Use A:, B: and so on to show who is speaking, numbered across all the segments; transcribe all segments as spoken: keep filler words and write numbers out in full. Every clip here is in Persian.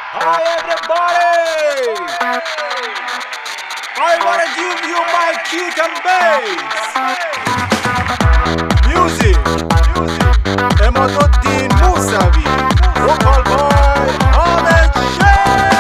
A: Hi everybody! I wanna give you my kick and bass. Music. Emaduddin Musavi. Vocal by Ahmed Sheikh.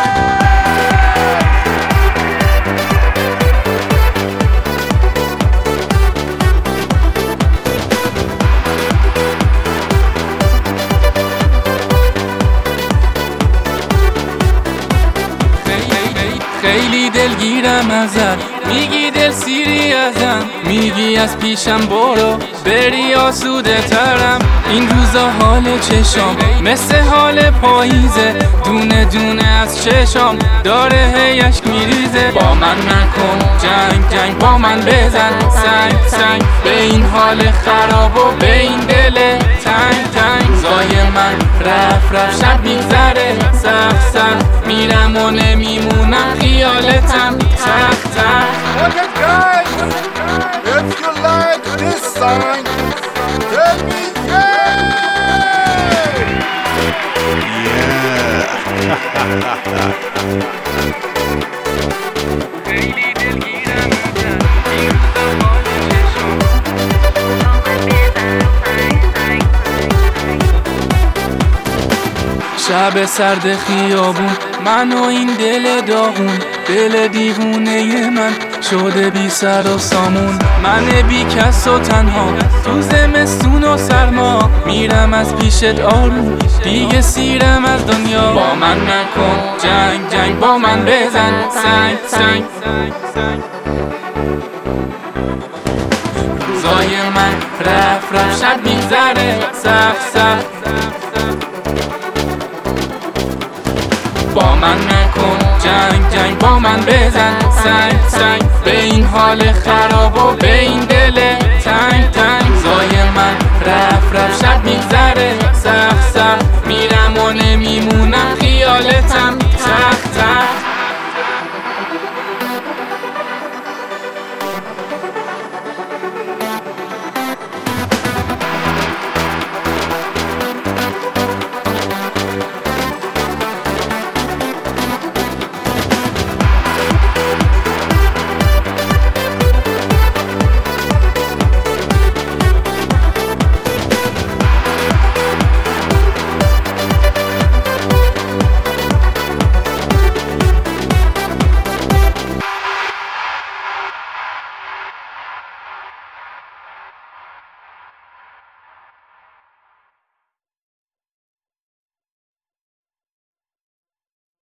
B: خیلی دلگیرم ازت، میگی دل سیری ازم، میگی از پیشم برو بری آسوده ترم. این روزا حال چشام مثل حال پاییزه، دونه دونه از چشام داره هی اشک میریزه. با من نکن جنگ جنگ، با من بزن سنگ سنگ، به این حال خراب و به این دل تنگ تنگ. زای من رف رف شب میگذره سخت سخت، میرم و نمیمونم خیالتم تخت تخت.
A: Okay guys, if you like this song, tell me
B: شب سرد خیابون، من و این دل داغون، دل دیوونه من شده بی سر و سامون. من بی کس و تنها تو زمستون و سرما، میرم از پیشت آروم دیگه سیرم از دنیا. با من نکن جنگ جنگ، با من بزن سنگ سنگ. روزای من رف رف شب میگذره سخت سخت. با من نکن جنگ جنگ، با من بزن سنگ سنگ، به این حال خراب و به این دل تنگ تنگ. زای من رف رف شب میگذره سخت سخت.